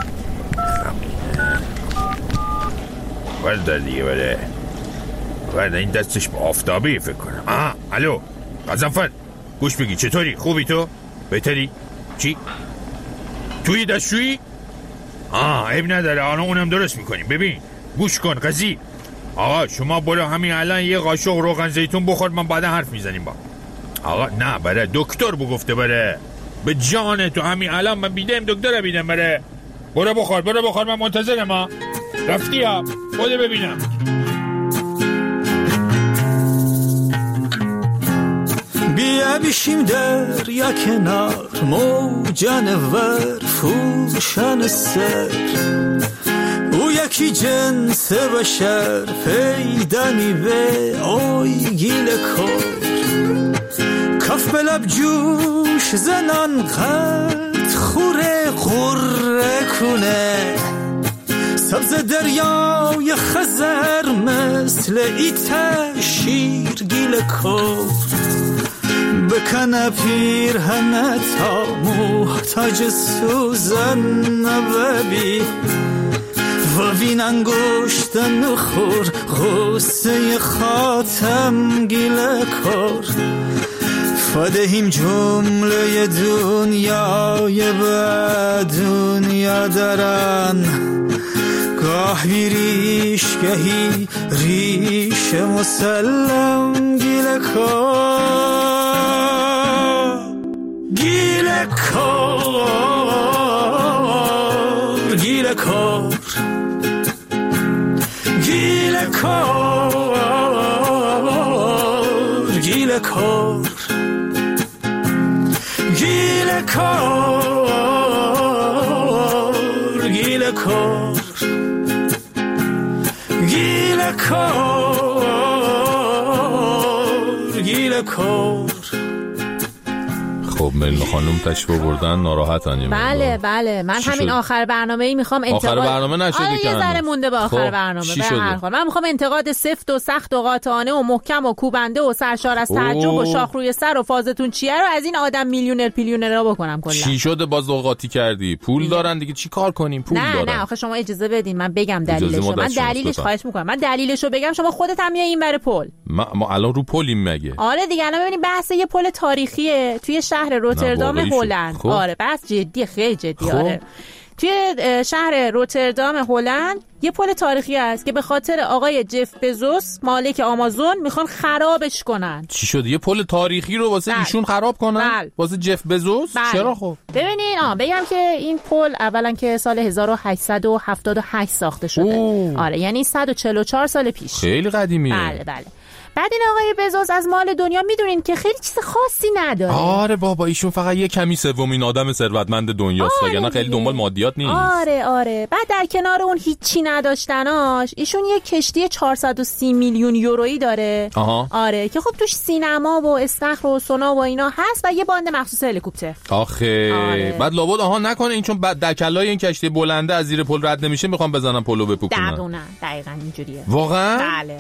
ورده دیگه بره ورده این دستش با آفتابی فکر کنم. آها الو غضنفر، گوش بگی چطوری؟ خوبی تو؟ بهتری؟ چی؟ توی دستشویی؟ آه عیب نداره، آنها اونم درست میکنیم. ببین گوش کن قضی آقا، شما برو همین الان یه قاشق روغن زیتون بخور، من بعدا حرف میزنیم با آقا. نه بره دکتر بگفته بره، به جان تو همین الان من بیدم دکتر بیدم بره. برو بخور برو بخور، من منتظرم. ها رفتی ها بوده ببینم. بیا بشیم در یا کنار موجانور فوشان سر، او یکی جنس بشر پیدا نیبه آی گیل کار، کف بلب جوش زنان قد خوره خوره کنه، سبز دریای خزر مثل ایتا شیر گیل کار، بکنه پیرهنه تا محتاج سوزن نببی، و وین انگشتن خور غصه خاتم گیل کار، فدهیم جمله دنیای به دنیا دارن، گاه بیریش گهی ریش مسلم گیل کار، گیل کار گیل کار گیل کار گیل کار گیل کار گیل کار گیل کار گیل کار. خب ملینا خانم تشریف بردن، ناراحتن. بله بله من همین شد؟ آخر برنامه‌ای میخوام انتقاد. آخر برنامه نشده آره یه ذره مونده به آخر خب. برنامه. به هر حال من میخوام انتقاد سفت و سخت و قاطعانه و محکم و کوبنده و سرشار از تعجب و شاخ روی سر و فازتون چیه رو از این آدم میلیونر پیلیونرها بکنم کلا. چی شده باز قاطی کردی؟ پول دارن دیگه چی کار کنیم؟ پول نه دارن. نه آخه شما اجازه بدین من بگم دلیلشو. من دلیلش خواهش میکنم. من دلیلشو بگم شما خودت هم میای این بر پل. ما, ما الان رو پلیم مگه؟ آره دیگه الان ببینید بحث یه پل تاریخیه توی شهر روتردام هلند. خب. آره بس جدی خیلی جدی. خب. آره توی شهر روتردام هلند یه پل تاریخی است که به خاطر آقای جف بزوس مالک آمازون میخوان خرابش کنن. چی شد؟ یه پل تاریخی رو واسه بل. ایشون خراب کنن؟ بل. واسه جف بزوس؟ بل. چرا خب؟ ببینین آ بگم که این پل اولا که سال هزار و هشتصد و هفتاد و هشت ساخته شده. اوه. آره یعنی صد و چهل و چهار سال پیش. خیلی قدیمیه. بله بله. بعد این آقای بزوس از مال دنیا میدونین که خیلی چیز خاصی نداره. آره بابا ایشون فقط یه کمی سومین آدم ثروتمند دنیاست. آره وگرنه خیلی دنبال مادیات نیست. آره آره. بعد در کنار اون هیچی نداشتناش ایشون یه کشتی چهارصد و سی میلیون یورویی داره. آها. آره که خب توش سینما و استخر و سونا و اینا هست و یه باند مخصوص هلیکوپتر. آخه آره. بعد لابد آها نکنه این چون در کلای این کشتی بلنده از زیر پل رد نمیشه میخوام بزنم پلو بپوکنن. دقیقاً دقیقاً اینجوریه. واقعا؟ بله.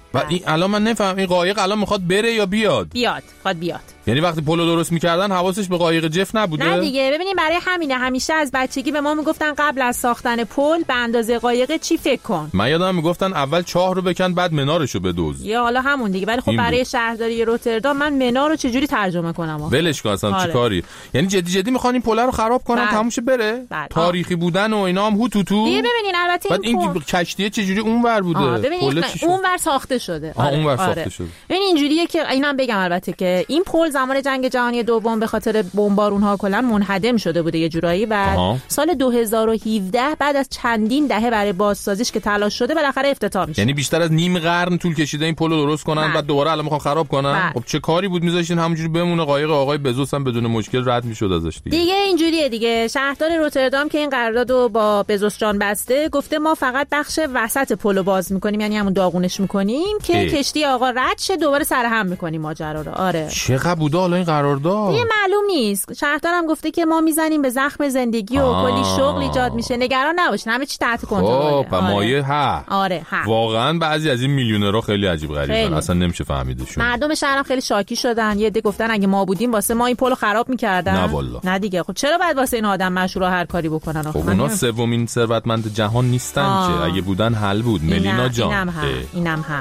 و این الان من نفهم این قایق الان میخواد بره یا بیاد؟ بیاد، خواد بیاد. یعنی وقتی پلو درست میکردن حواسش به قایق جف نبوده؟ نه دیگه، ببینیم برای همینه همیشه از بچگی به ما میگفتن قبل از ساختن پل به اندازه قایق چی فکر کن. من یادم میگفتن اول چاه رو بکن بعد منارشو بدوز. یا حالا همون دیگه، ولی خب برای شهرداری روتردام من منار رو چجوری ترجمه کنم؟ ولش کن اصلا چی کاری؟ یعنی جدی جدی میخوان این پل رو خراب کنن تموم شه بره؟ بلد. تاریخی بودن و اینا هم هو تو تو. دیگه ببینین البته بعد این پل... کشتیه چجوری اونور بوده؟ پل اونور ساخته شده. آره اونور ساخته شده. ببین اینجوریه که اینم بگم البته که این پل زمان جنگ جهانی دوم به خاطر بمبارون‌ها کلا منهدم شده بوده یه جورایی و آها. سال دو هزار و هفده بعد از چندین دهه برای بازسازیش که تلاش شده بالاخره افتتاح میشه. یعنی بیشتر از نیم قرن طول کشیده این پل رو درست کنن بعد, بعد دوباره الان میخوان خراب کنن. خب چه کاری بود میذاشتین همونجوری بمونه قایق آقای بزوس هم بدون مشکل رد میشد ازش دیگه. دیگه اینجوریه دیگه. شهردار روتردام که این قراردادو با بزوس جان بسته گفته ما فقط بخش وسط پلو باز میکنیم، یعنی همون داغونش میکنیم که ای. کشتی آقا رد شه دوباره سرهم میکنیم ماجرا رو. آره چقدر بوده حالا این قرارداد؟ دیگه معلوم نیست. شهردارم گفته که ما میزنیم به زخم زندگی و کلی شغل ایجاد میشه، نگران نباشین همه چی تحت کنترله. خب مایه ها. آره ها. واقعا بعضی از این میلیونرها خیلی عجیب غریبن، اصلا نمیشه فهمیدشون. مردم شهرم خیلی شاکی شدن، یه عده گفتن اگه ما بودیم واسه ما این پلو خراب میکردن. نه والله. نه دیگه. خب چرا بعد واسه این آدم مشهور هر کاری بکنن؟ خب اونا سومین ثروتمند جهان نیستن آه. که اگه بودن حل بود. ملینا جان اینم ها. اینم ها.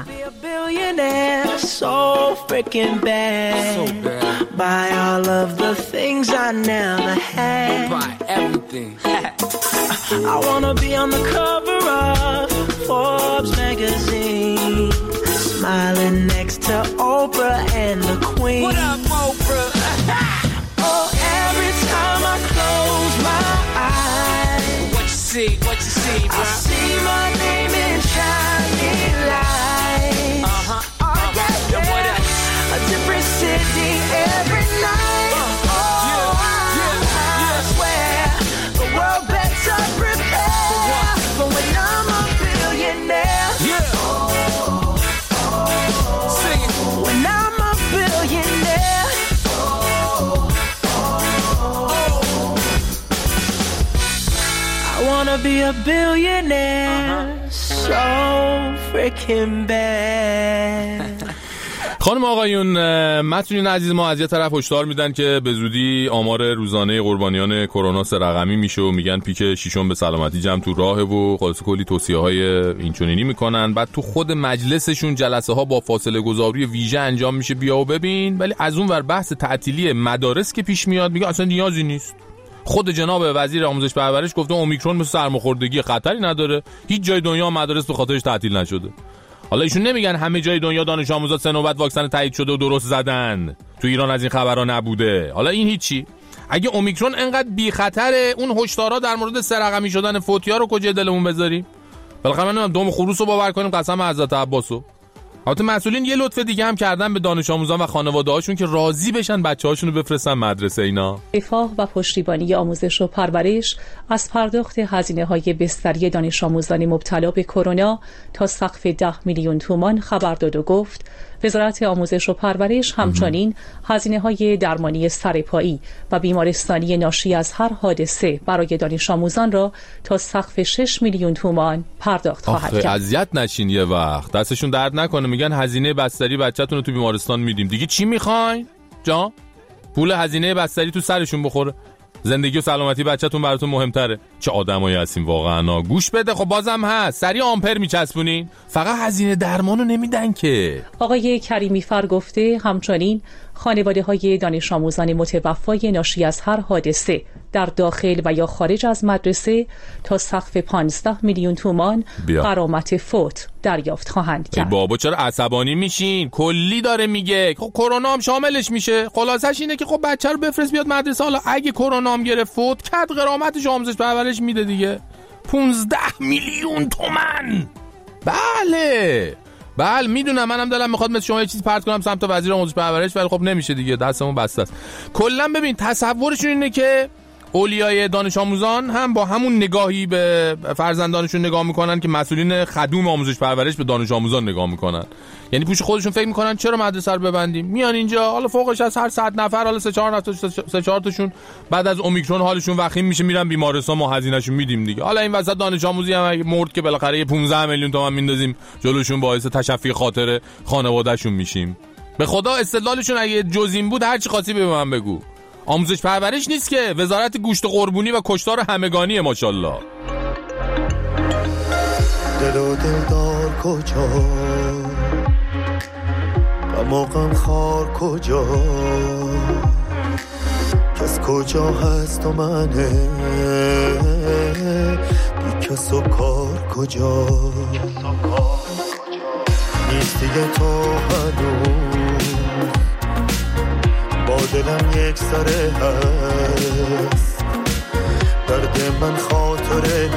Buy all of the things I never had. Buy everything. I wanna be on the cover of Forbes magazine, smiling next to Oprah and the Queen. What up, Oprah? Oh, every time I close my eyes, what you see? What you see, bro? I see my name in shining lights. Uh huh. Uh-huh. Yeah, yeah. What up? A different city every night. Uh, oh, yeah, yeah, I yeah. swear the world better prepare for when I'm a billionaire. Yeah. Oh, oh, sing it. When I'm a billionaire. Oh, oh, oh. I wanna be a billionaire. Uh-huh. So freaking bad. خانم آقایون، مسئولین عزیز ما از یه طرف هشدار میدن که به زودی آمار روزانه قربانیان کرونا سه رقمی میشه و میگن پیک ششم به سلامتی جمع تو راهه و خلاص کلی توصیه‌های اینچنینی میکنن. بعد تو خود مجلسشون جلسه ها با فاصله گذاری ویژه انجام میشه بیا و ببین. ولی از اون ور بحث تعطیلی مدارس که پیش میاد میگه اصلا نیازی نیست. خود جناب وزیر آموزش و پرورش گفته اومیکرون مثل سرماخوردگی خطری نداره، هیچ جای دنیا مدارس به خاطرش تعطیل نشده. حالا ایشون نمیگن همه جای دنیا دانش آموزا سه نوبت واکسن تایید شده و درست زدن، تو ایران از این خبرها نبوده. حالا این هیچی. اگه اومیکرون انقدر بی خطره، اون هشدارا در مورد سه رقمی شدن فوتیا رو کجای دلمون بذاریم؟ بالاخره من دوم خروس رو باور کنیم قسم حضرت عباسو. البته مسئولین یه لطف دیگه هم کردن به دانش آموزان و خانواده‌هاشون که راضی بشن بچه‌هاشون رو بفرستن مدرسه. اینا رفاه و پشتیبانی آموزش و پرورش از پرداخت هزینه‌های بستری دانش آموزان مبتلا به کرونا تا سقف ده میلیون تومان خبر داد و گفت وزارت آموزش و پرورش همچنین هزینه‌های درمانی سرپایی و بیمارستانی ناشی از هر حادثه برای دانش آموزان را تا سقف شش میلیون تومان پرداخت خواهد کرد. آخه اذیت نشین یه وقت، دستشون درد نکنه، میگن هزینه بستری بچه‌تون رو تو بیمارستان میدیم. دیگه چی میخواین؟ جا پول هزینه بستری تو سرشون بخوره. زندگی و سلامتی بچه‌تون براتون مهمتره. چه آدمایی هستین واقعا. گوش بده. خب بازم هست سری آمپر میچسبونین، فقط هزینه درمانو نمیدن که. آقای کریمی فر گفته همچنین خانواده‌های دانش آموزان متوفای ناشی از هر حادثه در داخل و یا خارج از مدرسه تا سقف پانزده میلیون تومان غرامت فوت دریافت خواهند کرد. بابا چرا عصبانی میشین؟ کلی داره میگه. خب کرونا هم شاملش میشه. خلاصش اینه که خب بچه رو بفرست بیاد مدرسه. حالا اگه کرونا هم گرفت فوت کرد غرامتش آموزش پرورش میده دیگه. پانزده میلیون تومان. بله بله میدونم، منم دلم میخواد مثل شما یه چیزی پرت کنم سمت وزیر آموزش پرورش، ولی خب نمیشه دیگه، دستمون بسته است. کلا ببین تصورشون اینه که اولیای دانش آموزان هم با همون نگاهی به فرزندانشون نگاه میکنن که مسئولین خدوم آموزش پرورش به دانش آموزان نگاه میکنن. یعنی پوش خودشون فکر میکنن چرا مدرسه رو ببندیم، میان اینجا حالا فوقش از هر صد نفر حالا سه چهار نفر سه چهار تاشون بعد از اومیکرون حالشون وخیم میشه میرن بیمارستان، ما هزینه‌شون میدیم دیگه. حالا این وسط دانش آموزی هم اگه مرد که بالاخره پانزده میلیون تومان میندازیم جلوشون، باعث تشفی خاطر خانواده‌شون میشیم. به خدا استدلالشون اگه جز این بود هر چی خاصی به من بگو. آموزش پرورش نیست که، وزارت گوشت قربونی و کشتار همگانیه ماشاءالله. دل و دلدار کجا، غم و غم خار کجا، کس کجا هست و منه بی کس و کار کجا، نیست دیگه تو هنوز با دلم یک سره هست، درد من خاطره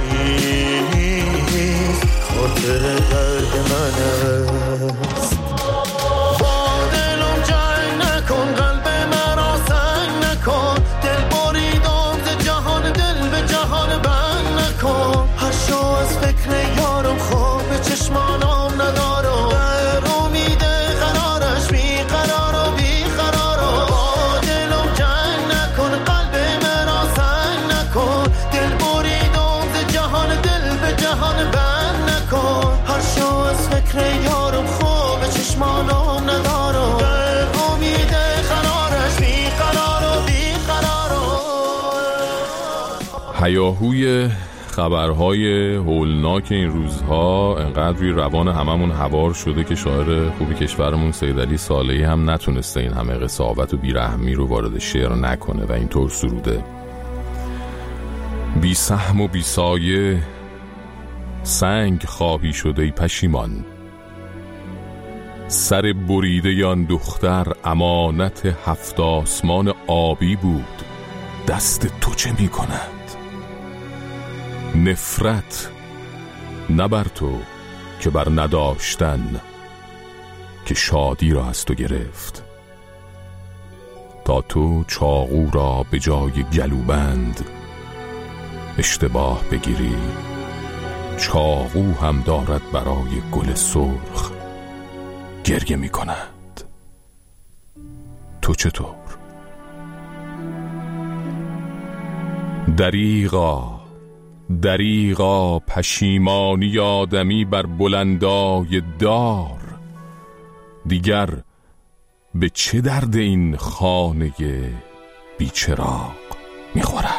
نیست، خاطره درد من هست. با دلم جنگ نکن، قلب مرا سنگ نکن، دل بریدم ز جهان، دل به جهان بند نکن، هر شو از فکر یارم خواب به چشمانم ندارم، در امیده قرارش بی قرار و بی قرار، با دلم جنگ نکن، قلب مرا سنگ نکن، دل بریدم ز جهان، دل به جهان بند نکن، هر شو از فکر یارم خواب به چشمانم ندارم، در امیده قرارش بی قرار و بی قرار. هیاهوی خبرهای هولناک این روزها انقدر روی روان هممون هوار شده که شاعر خوبی کشورمون سیدعلی صالحی هم نتونسته این همه قساوت و بیرحمی رو وارد شعر نکنه و اینطور سروده: بی سهم و بی سایه سنگ خواهی شده ای پشیمان، سر بریده آن دختر امانت هفت آسمان آبی بود، دست تو چه می کند؟ نفرت نه بر تو که بر نداشتن، که شادی را از تو گرفت، تا تو چاقو را به جای گلوبند اشتباه بگیری، چاقو هم دارد برای گل سرخ گریه می کند. تو چطور؟ دریغا دریغا پشیمانی آدمی بر بلندای دار، دیگر به چه درد این خانه بیچراغ میخورد؟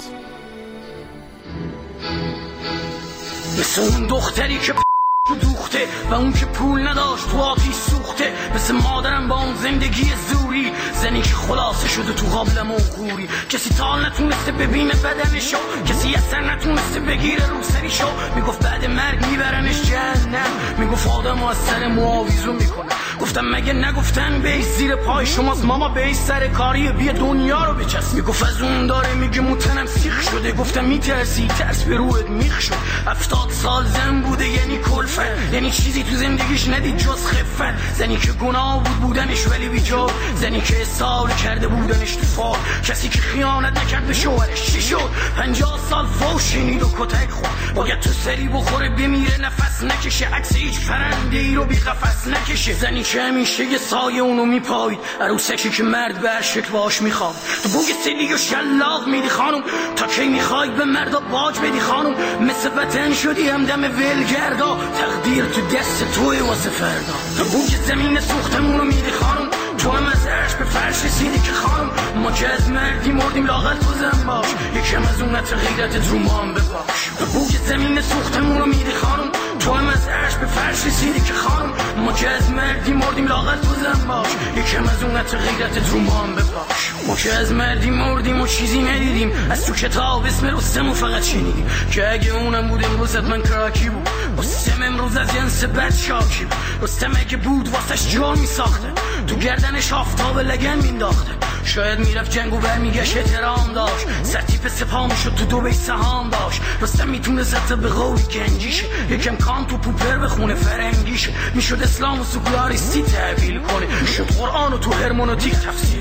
مثل اون دختری که تو دوخته و اون که پول نداشت تو آتیش سوخته، مثل مادرم با اون زندگی زوری، زنی که خلاصه شده تو قابل موقوری، کسی تا نتونسته ببینه بدنشو، کسی اصلا نتونسته بگیره رو سریشو، میگفت بعد مرگ میبرنش جهنم، میگفت آدمو از سر معاویزون میکنه. گفتم مگه نگفتن بیش زیر پای شماست ماما، بیش سر کاریه بیا دنیا رو بچست. میگفت از اون داره میگه موتنم سیخ شده، گفتم میترسی ترس به روحت میخ شد. هفتاد سال زن بوده یعنی کلفت، یعنی چیزی تو زندگیش ندید جز خفت، زنی که گناه بود بودنش ولی بیجا، زنی که سال کرده بودنش تو فال، کسی که خیانت نکرد به شوهرش چی شد؟ پنجاه سال فوش شنید و کتک خورد، باید تو سری بخوره بمیره نفس نکشه، عکس هیچ پرنده ای رو بی قفس نکشه، زنی که همیشه یه سایه اونو میپایید، عروسکی که مرد به هر شکل باش میخواد، تو بوگ سلی و شلاق میدی خانم، تا کی میخواید به مردا باج بدی خانم، مثل وطن شدی همدم ولگردا، تقدیر تو دست توی واسه فردا، تو بوگ زمین سوختمونو میدی خانم، تو هم از عرش به فرش رسیدی که خانم، ما که از مردی مردیم لاغل تو زن باش، یکم از اون نتر غیرتت رو ما هم بپاش، تو بوگ زمین سوختمونو میدی خانم، تو هم از عرش به فرش رسیدی که خانم، ما که از مردی مردیم لاغل تو زن باش، یکم از اون نتر غیرتت رو ما هم بپاش، ما که از مردی مردیم و چیزی ندیدیم، از تو کتاب اسم رستمو فقط شنیدیم، که اگه اونم بود امروز من کراکی بود، رستم امروز از جنس بد شاکی بود، رستم اگه بود واسش جا میساخته، تو گردنش آفتاب لگن مینداخته، شاید میرفت جنگ و برمیگشت احترام داشت، سرتیپ سپاه میشد تو دو بیت سهام داشت، رستم میتونه زده به قولی گنجیشه، یکم کان تو پوپر بخونه فرنگیشه، میشد اسلام و سکولاریستی تحویل کنه، شد قرآن و تو هرمونوتیک تفسیر کنه،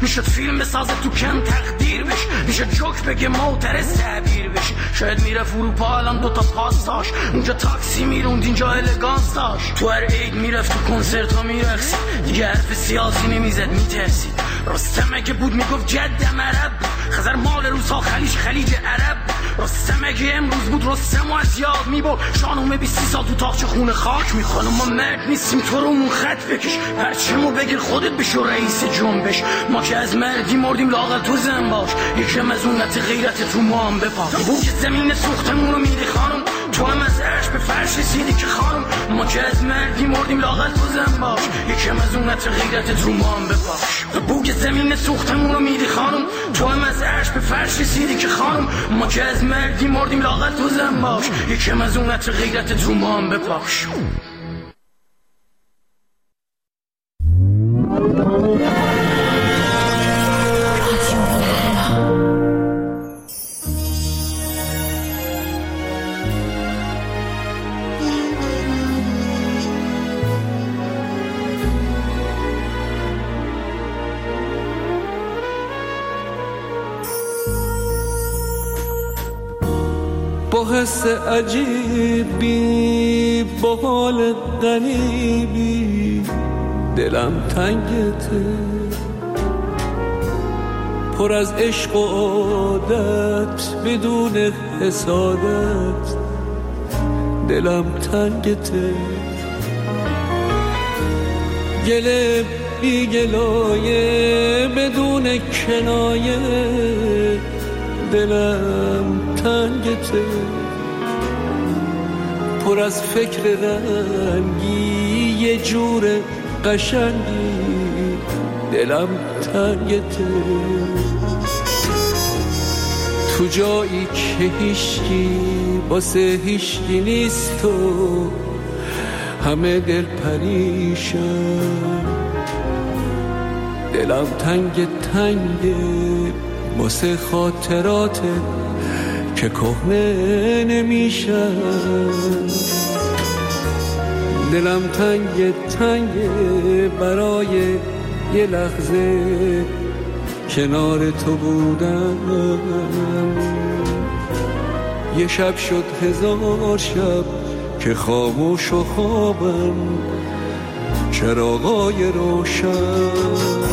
میشد فیلم بسازه تو کم تقدیر بش، میشد جوک بگه موتر تعبیر بش. شاید میرفت اروپا الان دوتا پاس داشت، اونجا تاکسی میروند اینجا الگانس داشت. تو هر عید میرفت تو کنسرت ها میرقصید، دیگه حرف سیاسی نمیزد میترسید. رستم که بود میگفت جدم عرب، خزر مال روزها خلیج خلیج عرب. رستم که امروز بود رستم و از یاد میبر، شانومه بیستی سال تو تاقچه خونه خاک میخوانم. ما مرد نیستیم تو رو اون خط بکش، پرچمو بگیر خودت بشو رئیس جنبش. ما که از مردی مردیم لاغر تو زن باش، یکم از اونت غیرت تو ما هم بپاش. بو که زمین سوختمون رو میدی خانم، تو هم از عرش به فرش رسیدی که خانم. ما که از مردی مردیم لاغر تو زن باش، یکم از اونت غیرت تو ما هم بپاش. بو که زمین سوختمون رو میدی خانم، تو هم از عرش به فرش رسیدی که خانم. ما که از مردی مردیم لاغر تو زن باش، یکم از اونت غیرت تو ما هم بپاش. با حس عجیبی با حال غریبی دلم تنگته، پر از عشق و عادت بدون حسادت دلم تنگته. گله بی گلایه بدون کنایه دلم تنگته، پر از فکر رنگی یه جور قشنگی دلم تنگته. تو جایی که هیچکی واسه هیچکی نیست و همه دل پریشن، دلم تنگ تنگه واسه خاطرات که کهنه نمیشن. دلم تنگ تنگ برای یه لحظه کنار تو بودم. یه شب شد هزار شب که خاموش و خوابم چراغای روشن.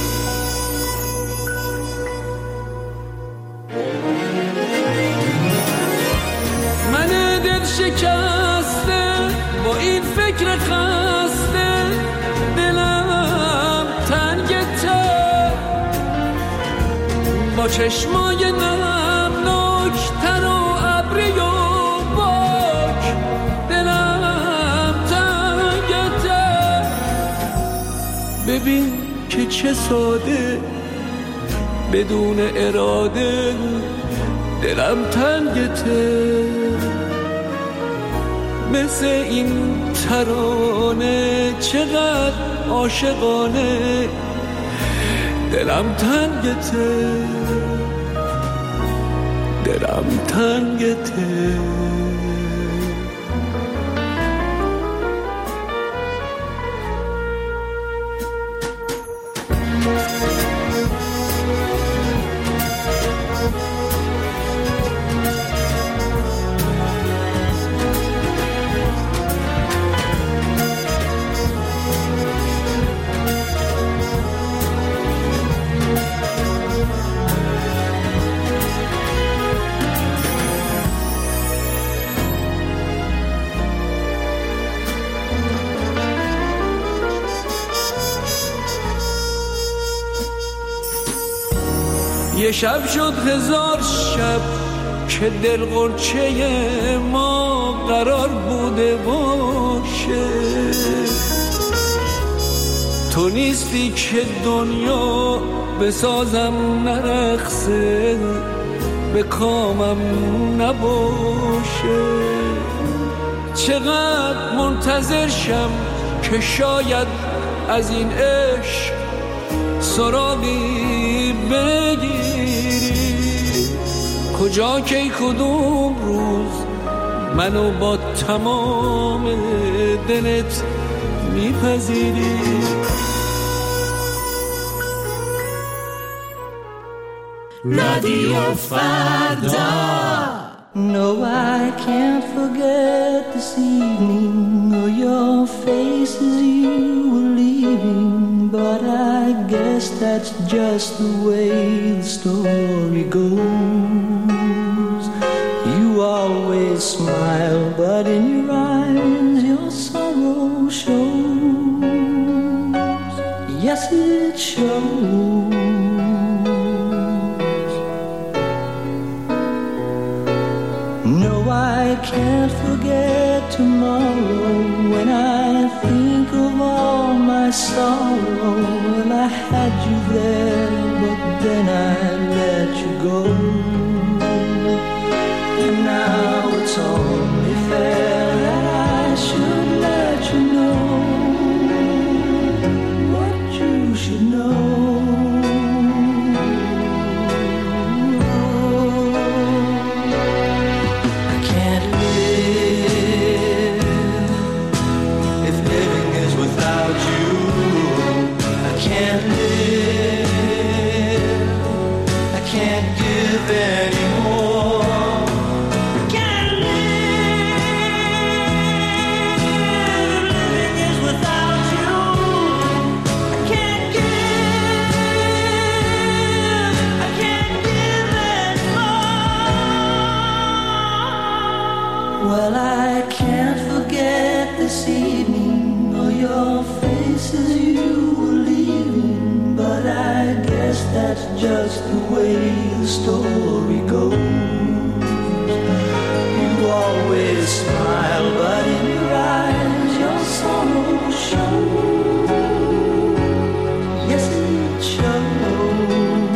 شکسته با این فکر خسته دلم تنگته، با چشمای نمناک تر و ابری و باک دلم تنگته. ببین که چه ساده بدون اراده دلم تنگته، مثل این ترانه چقدر عاشقانه دلم تنگته، دلم تنگته. یه شب شد هزار شب که دل غنچه ما قرار بوده باشه. تو نیستی که دنیا بسازم نرقصه، به کامم نباشه. چقدر منتظر شم که شاید از این عشق سراغی بگیری. کجا کی کدوم روز منو با تمام دلت میپذیری. رادیو فردا. No, I can't forget this evening or your face as you were leaving, but I guess that's just the way the story goes. You always smile, but in your eyes your sorrow shows. Yes, it shows. No, I can't forget tomorrow when I think of all my sorrow. Well, I had you there, but then I let you go. And now it's only fair that I should let you know what you should know. Well, I can't forget this evening or your face as you were leaving, but I guess that's just the way the story goes. You always smile, but in your eyes your sorrow shows. Yes, it shows.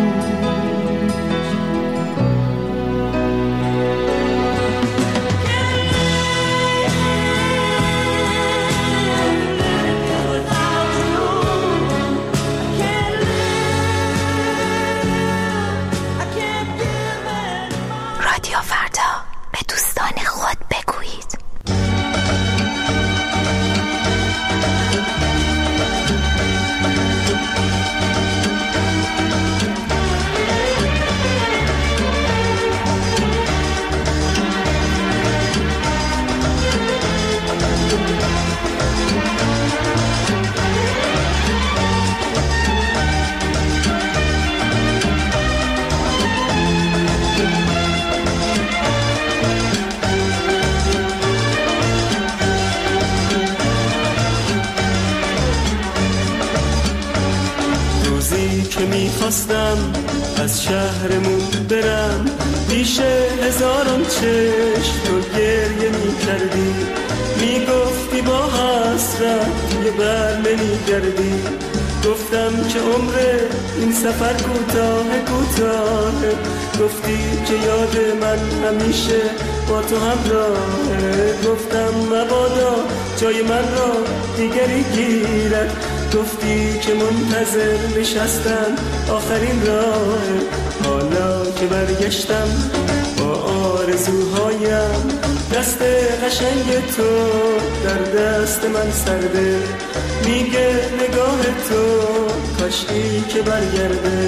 که میخواستم از شهرمون برم پیش هزاران چشم تو گریه میکردی میگفتی با حسرت یه بر نمیگردی گفتم که عمر این سفر کوتاه کوتاه گفتی که یاد من همیشه با تو همراهه گفتم مبادا جای من را دیگری گیرد گفتی که منتظر نشستم آخرین راه حالا که برگشتم با آرزوهایم دست قشنگ تو در دست من سرده میگه نگاه تو کاشکی که برگرده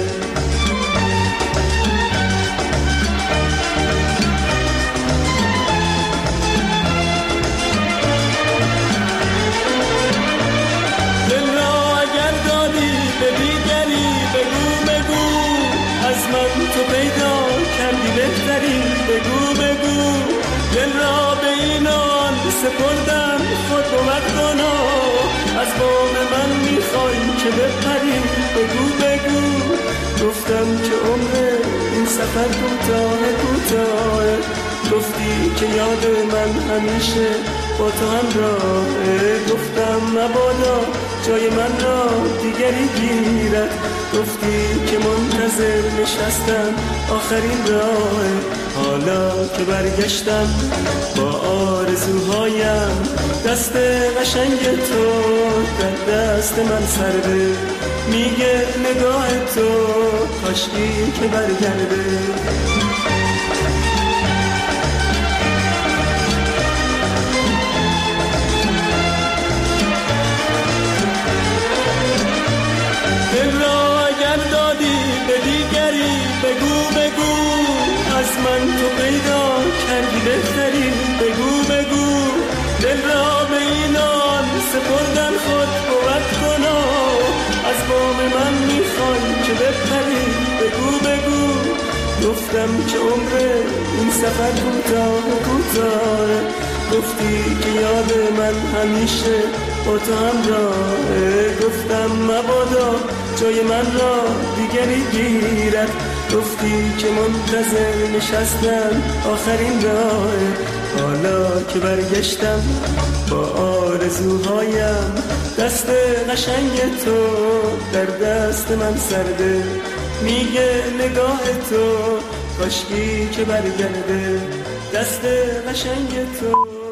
تو پیدا کردی بهتری بگو بگو دل را به اینان سپردم خود بود کنا از بام من میخوای که بپری بگو بگو گفتم که عمر این سفر کوتاه کوتاه گفتی که یاد من همیشه با تو همراهه گفتم مبادا جای من را دیگری گیرد گفتی که منتظر نشستم آخرین راه حالا که برگشتم با آرزوهایم دست قشنگ تو در دست من سرده میگه نگاه تو کاشکی که برگرده دل را اگر دادی به دیگری بگو نام من میخوای که بپری بگو بگو گفتم که عمر این سفر کوتاه کوتاه گفتی که یاد من همیشه با تو همراهه گفتم مبادا جای من را دیگری گیرد گفتی که منتظر نشستم آخرین راهه حالا که برگشتم با آرزوهایم دست قشنگ تو در دست من سرده میگه نگاه تو کاشکی که برگرده دست قشنگ تو